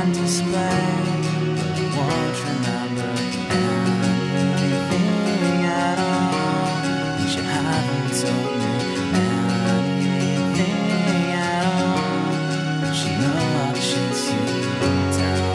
on display, but I won't remember anything at all. And you haven't told me anything at all, but you know I'll chase you down.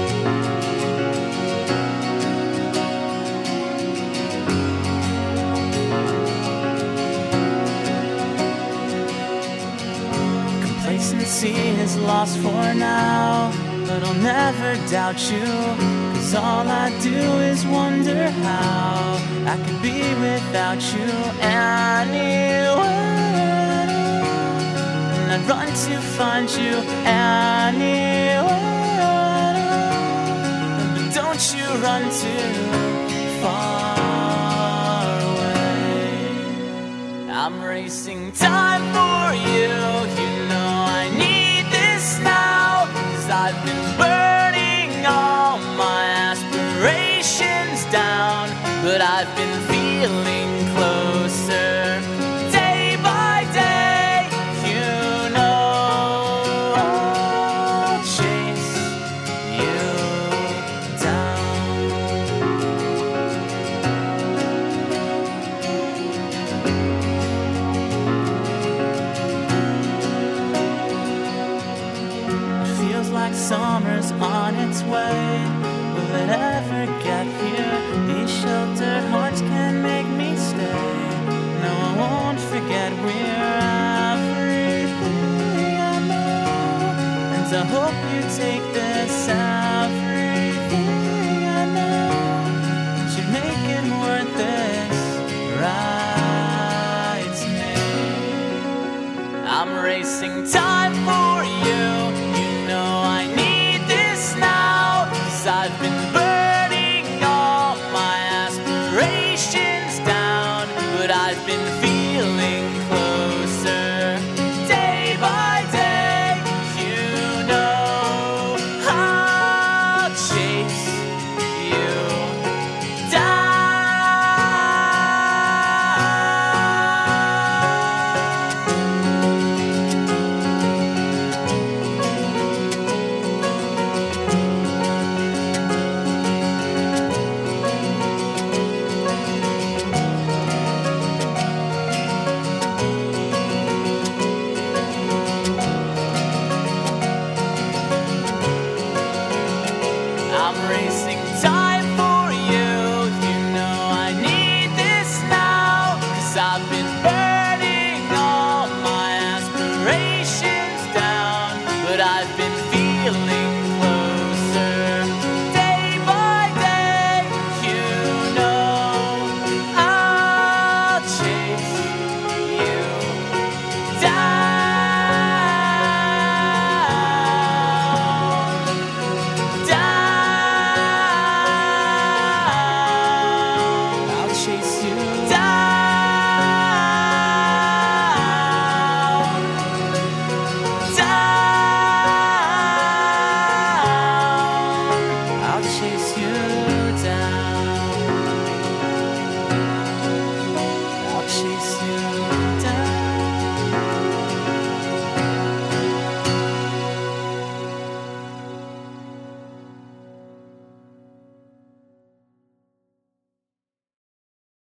Complacency is lost for now, but I'll never doubt you, 'cause all I do is wonder how I could be without you anywhere. And I'd run to find you anywhere. But don't you run too far away. I'm racing time for you. You know I need this now, 'cause I've been burning all my aspirations down. But I've been feeling closer day by day. You know I'll chase you down. Feels like summer's on its way. Will it ever get here? These sheltered hearts can make me stay. No, I won't forget we're everything I know. And I hope you take this everything I know. And you make it worth this right to me. I'm racing time for you.